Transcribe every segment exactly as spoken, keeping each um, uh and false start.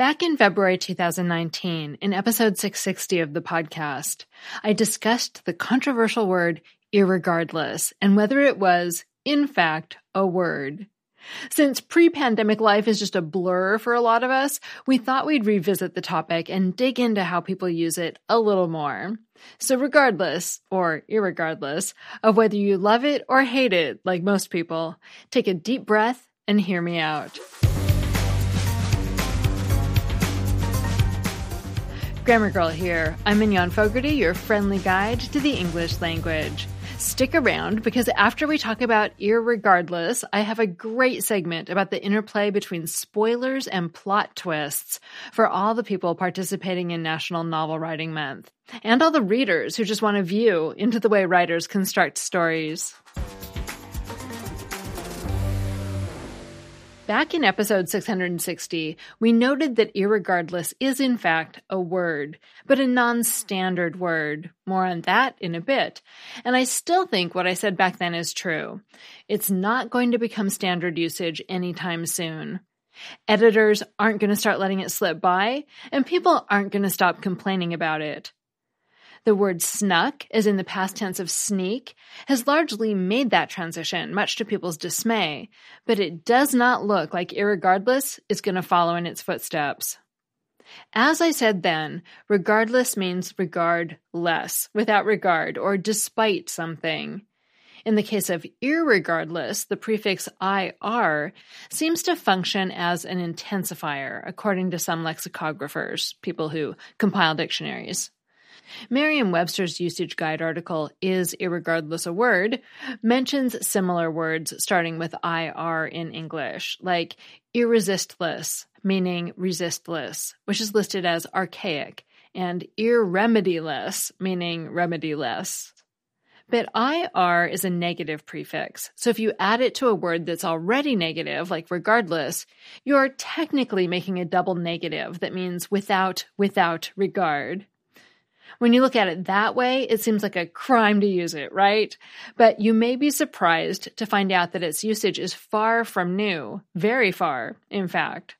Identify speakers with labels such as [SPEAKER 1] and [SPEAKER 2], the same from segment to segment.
[SPEAKER 1] Back in February two thousand nineteen, in episode six sixty of the podcast, I discussed the controversial word irregardless and whether it was, in fact, a word. Since pre-pandemic life is just a blur for a lot of us, we thought we'd revisit the topic and dig into how people use it a little more. So regardless, or irregardless, of whether you love it or hate it, like most people, take a deep breath and hear me out. Grammar Girl here. I'm Mignon Fogarty, your friendly guide to the English language. Stick around because after we talk about irregardless, I have a great segment about the interplay between spoilers and plot twists for all the people participating in National Novel Writing Month, and all the readers who just want a view into the way writers construct stories. Back in episode six hundred sixty, we noted that irregardless is in fact a word, but a non-standard word. More on that in a bit. And I still think what I said back then is true. It's not going to become standard usage anytime soon. Editors aren't going to start letting it slip by, and people aren't going to stop complaining about it. The word snuck, as in the past tense of sneak, has largely made that transition, much to people's dismay, but it does not look like irregardless is going to follow in its footsteps. As I said then, regardless means regard less, without regard, or despite something. In the case of irregardless, the prefix ir seems to function as an intensifier, according to some lexicographers, people who compile dictionaries. Merriam-Webster's usage guide article, Is Irregardless a Word?, mentions similar words starting with ir in English, like irresistless, meaning resistless, which is listed as archaic, and irremediless, meaning remediless. But ir is a negative prefix, so if you add it to a word that's already negative, like regardless, you're technically making a double negative that means without, without regard. When you look at it that way, it seems like a crime to use it, right? But you may be surprised to find out that its usage is far from new, very far, in fact.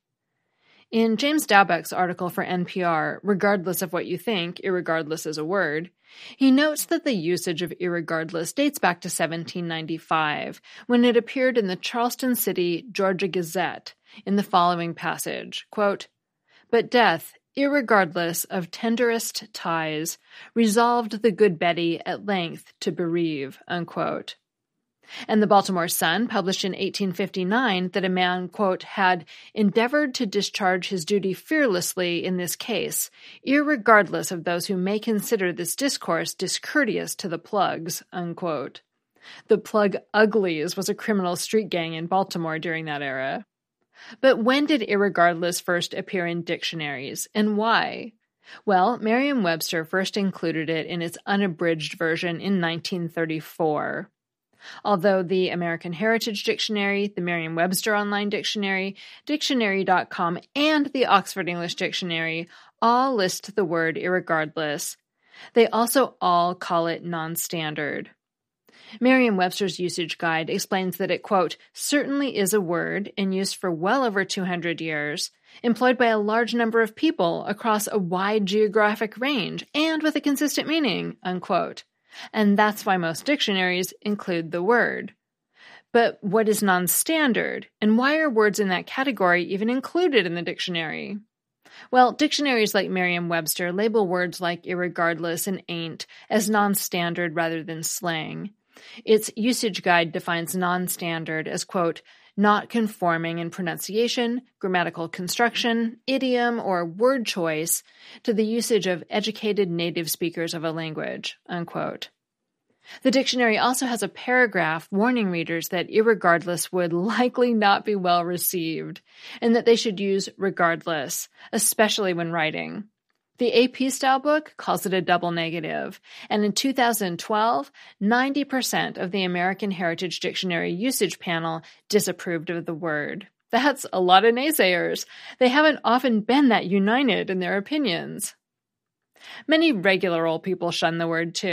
[SPEAKER 1] In James Dalbeck's article for N P R, Regardless of What You Think, Irregardless is a Word, he notes that the usage of irregardless dates back to seventeen ninety-five, when it appeared in the Charleston City, Georgia Gazette, in the following passage, quote, "But death, irregardless of tenderest ties, resolved the good Betty at length to bereave," unquote. And the Baltimore Sun published in eighteen fifty-nine that a man, quote, had endeavored to discharge his duty fearlessly in this case, irregardless of those who may consider this discourse discourteous to the plugs, unquote. The Plug Uglies was a criminal street gang in Baltimore during that era. But when did irregardless first appear in dictionaries, and why? Well, Merriam-Webster first included it in its unabridged version in nineteen thirty-four. Although the American Heritage Dictionary, the Merriam-Webster Online Dictionary, Dictionary dot com, and the Oxford English Dictionary all list the word irregardless, they also all call it non-standard. Merriam-Webster's usage guide explains that it, quote, certainly is a word in use for well over two hundred years, employed by a large number of people across a wide geographic range, and with a consistent meaning, unquote. And that's why most dictionaries include the word. But what is non-standard, and why are words in that category even included in the dictionary? Well, dictionaries like Merriam-Webster label words like irregardless and ain't as non-standard rather than slang. Its usage guide defines non-standard as, quote, not conforming in pronunciation, grammatical construction, idiom, or word choice to the usage of educated native speakers of a language, unquote. The dictionary also has a paragraph warning readers that irregardless would likely not be well received, and that they should use regardless, especially when writing. The A P style book calls it a double negative, and in two thousand twelve, ninety percent of the American Heritage Dictionary usage panel disapproved of the word. That's a lot of naysayers. They haven't often been that united in their opinions. Many regular old people shun the word too.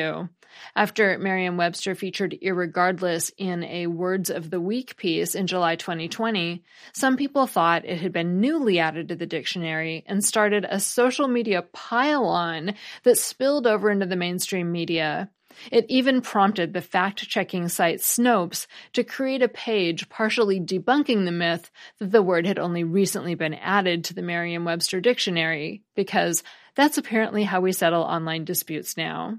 [SPEAKER 1] After Merriam-Webster featured irregardless in a Words of the Week piece in July twenty twenty, some people thought it had been newly added to the dictionary and started a social media pile-on that spilled over into the mainstream media. It even prompted the fact-checking site Snopes to create a page partially debunking the myth that the word had only recently been added to the Merriam-Webster dictionary, because that's apparently how we settle online disputes now.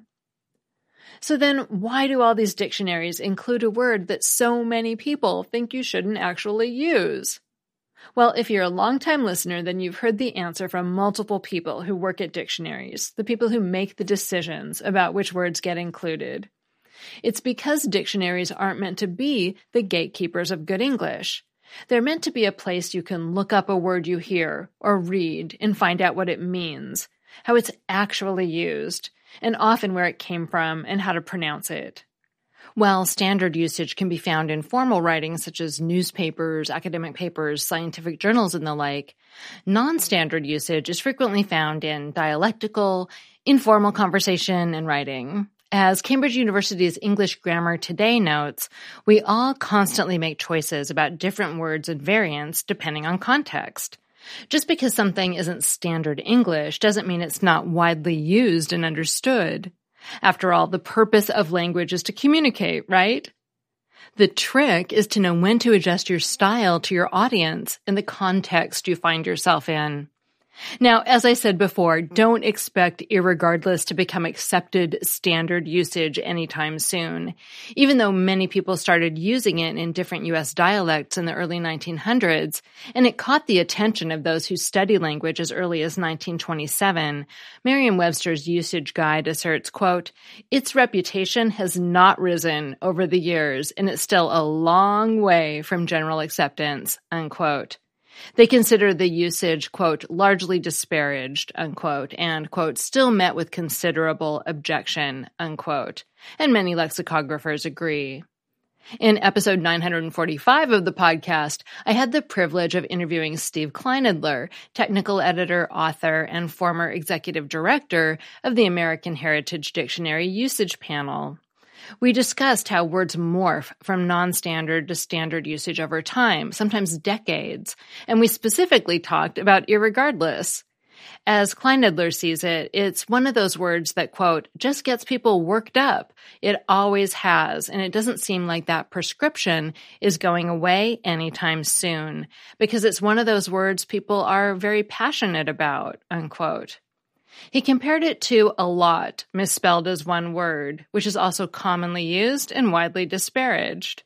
[SPEAKER 1] So then, why do all these dictionaries include a word that so many people think you shouldn't actually use? Well, if you're a longtime listener, then you've heard the answer from multiple people who work at dictionaries, the people who make the decisions about which words get included. It's because dictionaries aren't meant to be the gatekeepers of good English. They're meant to be a place you can look up a word you hear or read and find out what it means, how it's actually used, and often where it came from and how to pronounce it. While standard usage can be found in formal writing such as newspapers, academic papers, scientific journals, and the like, non-standard usage is frequently found in dialectical, informal conversation and writing. As Cambridge University's English Grammar Today notes, we all constantly make choices about different words and variants depending on context. Just because something isn't standard English doesn't mean it's not widely used and understood. After all, the purpose of language is to communicate, right? The trick is to know when to adjust your style to your audience and the context you find yourself in. Now, as I said before, don't expect irregardless to become accepted standard usage anytime soon. Even though many people started using it in different U S dialects in the early nineteen hundreds, and it caught the attention of those who study language as early as nineteen twenty-seven, Merriam-Webster's usage guide asserts, quote, "Its reputation has not risen over the years, and it's still a long way from general acceptance," unquote. They consider the usage, quote, "largely disparaged," unquote, and, quote, "still met with considerable objection," unquote. And many lexicographers agree. In episode nine forty-five of the podcast, I had the privilege of interviewing Steve Kleinedler, technical editor, author, and former executive director of the American Heritage Dictionary Usage Panel. We discussed how words morph from non-standard to standard usage over time, sometimes decades, and we specifically talked about irregardless. As Kleinedler sees it, it's one of those words that, quote, "just gets people worked up. It always has, and it doesn't seem like that prescription is going away anytime soon, because it's one of those words people are very passionate about," unquote. He compared it to a lot, misspelled as one word, which is also commonly used and widely disparaged.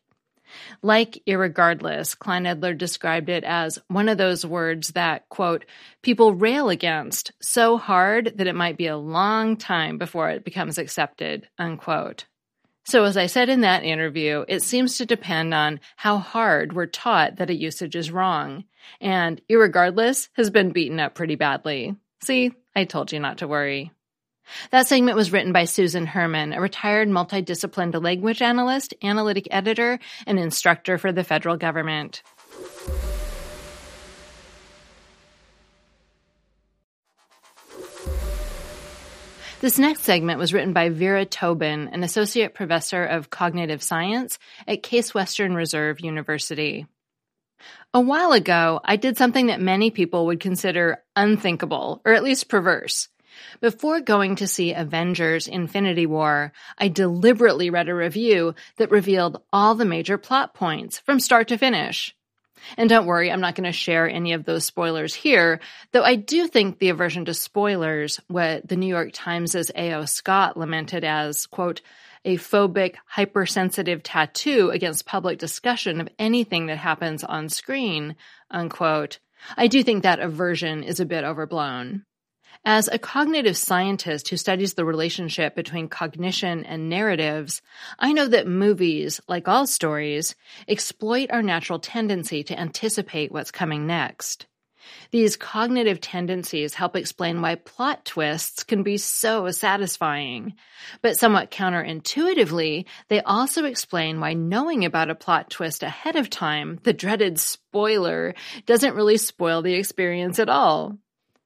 [SPEAKER 1] Like irregardless, Kleinedler described it as one of those words that, quote, "people rail against so hard that it might be a long time before it becomes accepted," unquote. So as I said in that interview, it seems to depend on how hard we're taught that a usage is wrong, and irregardless has been beaten up pretty badly. See, I told you not to worry. That segment was written by Susan Herman, a retired multidisciplined language analyst, analytic editor, and instructor for the federal government. This next segment was written by Vera Tobin, an associate professor of cognitive science at Case Western Reserve University. A while ago, I did something that many people would consider unthinkable, or at least perverse. Before going to see Avengers: Infinity War, I deliberately read a review that revealed all the major plot points from start to finish. And don't worry, I'm not going to share any of those spoilers here, though I do think the aversion to spoilers, what the New York Times' A O Scott lamented as, quote, "a phobic, hypersensitive tattoo against public discussion of anything that happens on screen," unquote. I do think that aversion is a bit overblown. As a cognitive scientist who studies the relationship between cognition and narratives, I know that movies, like all stories, exploit our natural tendency to anticipate what's coming next. These cognitive tendencies help explain why plot twists can be so satisfying. But somewhat counterintuitively, they also explain why knowing about a plot twist ahead of time, the dreaded spoiler, doesn't really spoil the experience at all.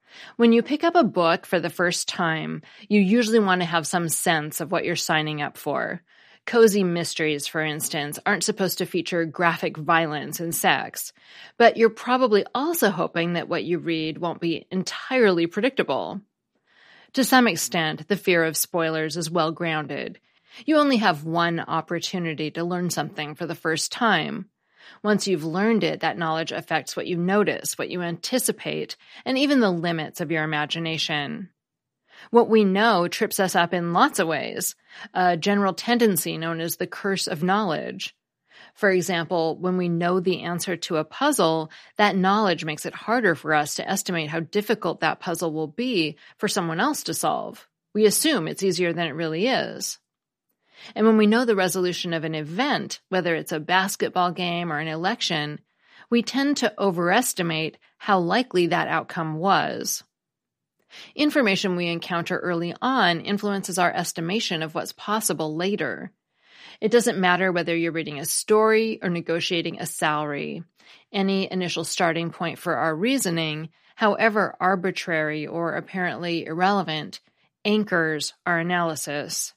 [SPEAKER 1] When you pick up a book for the first time, you usually want to have some sense of what you're signing up for. Cozy mysteries, for instance, aren't supposed to feature graphic violence and sex, but you're probably also hoping that what you read won't be entirely predictable. To some extent, the fear of spoilers is well grounded. You only have one opportunity to learn something for the first time. Once you've learned it, that knowledge affects what you notice, what you anticipate, and even the limits of your imagination. What we know trips us up in lots of ways, a general tendency known as the curse of knowledge. For example, when we know the answer to a puzzle, that knowledge makes it harder for us to estimate how difficult that puzzle will be for someone else to solve. We assume it's easier than it really is. And when we know the resolution of an event, whether it's a basketball game or an election, we tend to overestimate how likely that outcome was. Information we encounter early on influences our estimation of what's possible later. It doesn't matter whether you're reading a story or negotiating a salary. Any initial starting point for our reasoning, however arbitrary or apparently irrelevant, anchors our analysis.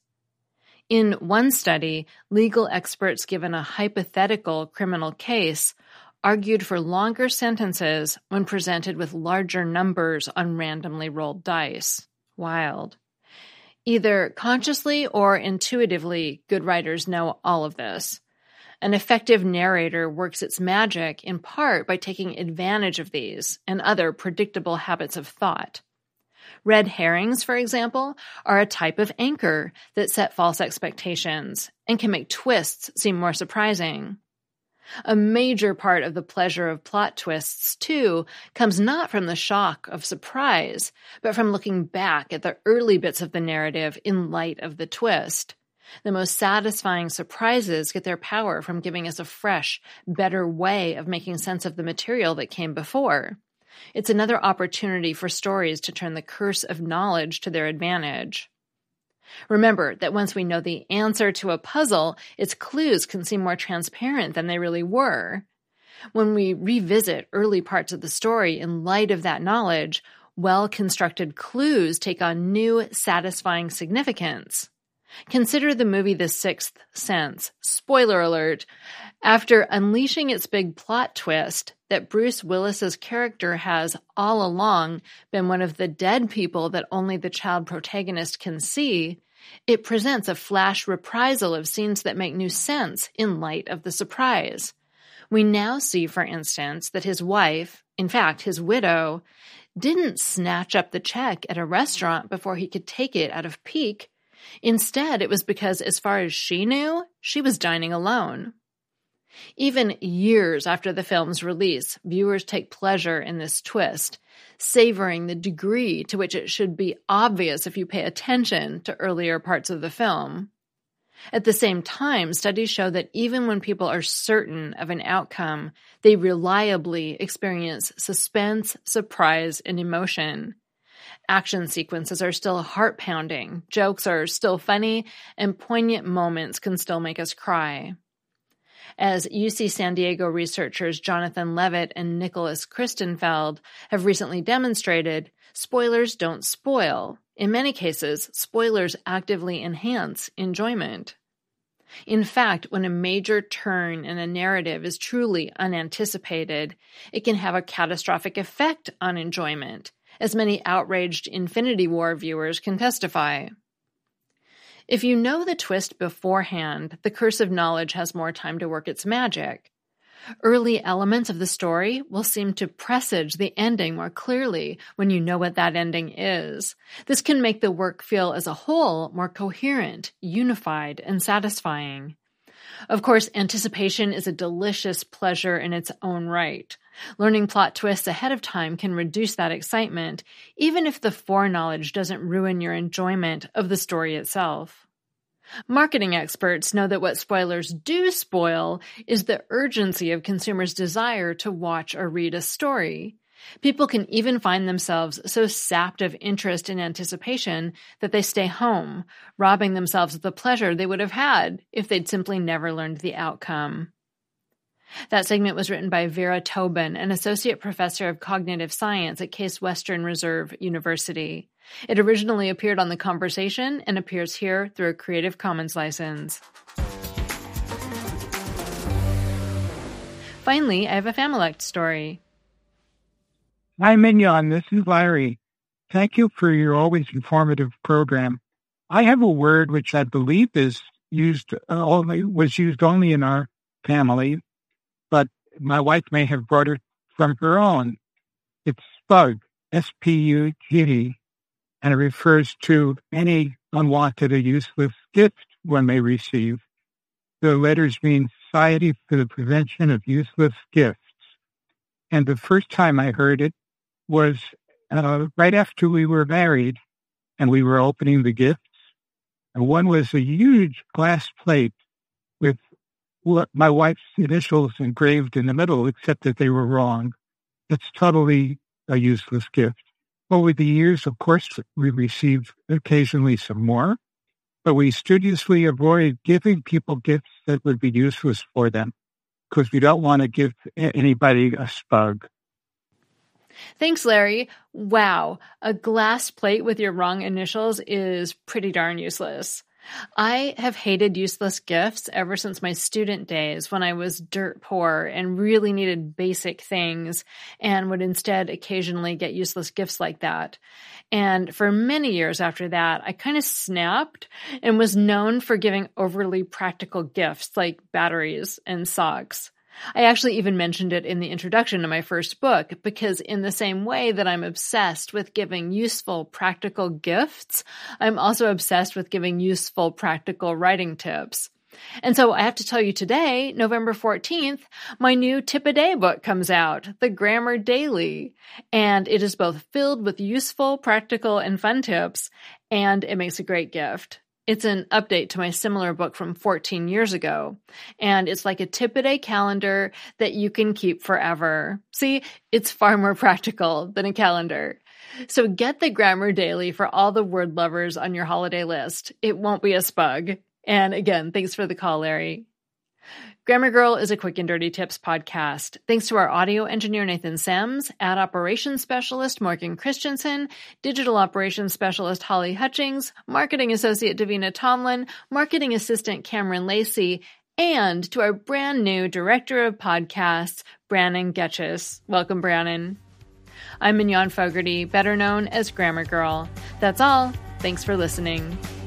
[SPEAKER 1] In one study, legal experts given a hypothetical criminal case argued for longer sentences when presented with larger numbers on randomly rolled dice. Wild. Either consciously or intuitively, good writers know all of this. An effective narrator works its magic in part by taking advantage of these and other predictable habits of thought. Red herrings, for example, are a type of anchor that set false expectations and can make twists seem more surprising. A major part of the pleasure of plot twists, too, comes not from the shock of surprise, but from looking back at the early bits of the narrative in light of the twist. The most satisfying surprises get their power from giving us a fresh, better way of making sense of the material that came before. It's another opportunity for stories to turn the curse of knowledge to their advantage. Remember that once we know the answer to a puzzle, its clues can seem more transparent than they really were. When we revisit early parts of the story in light of that knowledge, well-constructed clues take on new, satisfying significance. Consider the movie The Sixth Sense. Spoiler alert. After unleashing its big plot twist that Bruce Willis's character has all along been one of the dead people that only the child protagonist can see, it presents a flash reprisal of scenes that make new sense in light of the surprise. We now see, for instance, that his wife, in fact, his widow, didn't snatch up the check at a restaurant before he could take it out of pique. Instead, it was because, as far as she knew, she was dining alone. Even years after the film's release, viewers take pleasure in this twist, savoring the degree to which it should be obvious if you pay attention to earlier parts of the film. At the same time, studies show that even when people are certain of an outcome, they reliably experience suspense, surprise, and emotion. Action sequences are still heart-pounding, jokes are still funny, and poignant moments can still make us cry. As U C San Diego researchers Jonathan Levitt and Nicholas Christenfeld have recently demonstrated, spoilers don't spoil. In many cases, spoilers actively enhance enjoyment. In fact, when a major turn in a narrative is truly unanticipated, it can have a catastrophic effect on enjoyment, as many outraged Infinity War viewers can testify. If you know the twist beforehand, the curse of knowledge has more time to work its magic. Early elements of the story will seem to presage the ending more clearly when you know what that ending is. This can make the work feel as a whole more coherent, unified, and satisfying. Of course, anticipation is a delicious pleasure in its own right. Learning plot twists ahead of time can reduce that excitement, even if the foreknowledge doesn't ruin your enjoyment of the story itself. Marketing experts know that what spoilers do spoil is the urgency of consumers' desire to watch or read a story. People can even find themselves so sapped of interest and anticipation that they stay home, robbing themselves of the pleasure they would have had if they'd simply never learned the outcome. That segment was written by Vera Tobin, an associate professor of cognitive science at Case Western Reserve University. It originally appeared on The Conversation and appears here through a Creative Commons license. Finally, I have a Familect story.
[SPEAKER 2] Hi, Mignon. This is Larry. Thank you for your always informative program. I have a word which I believe is used uh, only was used only in our family, but my wife may have brought it from her own. It's spug, S P U G D, and it refers to any unwanted or useless gift one may receive. The letters mean Society for the Prevention of Useless Gifts. And the first time I heard it was uh, right after we were married, and we were opening the gifts. And one was a huge glass plate with my wife's initials engraved in the middle, except that they were wrong. It's totally a useless gift. Over the years, of course, we received occasionally some more, but we studiously avoid giving people gifts that would be useless for them because we don't want to give anybody a spug.
[SPEAKER 1] Thanks, Larry. Wow, a glass plate with your wrong initials is pretty darn useless. I have hated useless gifts ever since my student days when I was dirt poor and really needed basic things and would instead occasionally get useless gifts like that. And for many years after that, I kind of snapped and was known for giving overly practical gifts like batteries and socks. I actually even mentioned it in the introduction to my first book because in the same way that I'm obsessed with giving useful, practical gifts, I'm also obsessed with giving useful, practical writing tips. And so I have to tell you today, November fourteenth, my new Tip-A-Day book comes out, The Grammar Daily. And it is both filled with useful, practical, and fun tips, and it makes a great gift. It's an update to my similar book from fourteen years ago, and it's like a tip-a-day calendar that you can keep forever. See, it's far more practical than a calendar. So get the Grammar Daily for all the word lovers on your holiday list. It won't be a spug. And again, thanks for the call, Larry. Grammar Girl is a quick and dirty tips podcast. Thanks to our audio engineer, Nathan Sems, ad operations specialist, Morgan Christensen, digital operations specialist, Holly Hutchings, marketing associate, Davina Tomlin, marketing assistant, Cameron Lacey, and to our brand new director of podcasts, Brannon Getchis. Welcome, Brannon. I'm Mignon Fogarty, better known as Grammar Girl. That's all. Thanks for listening.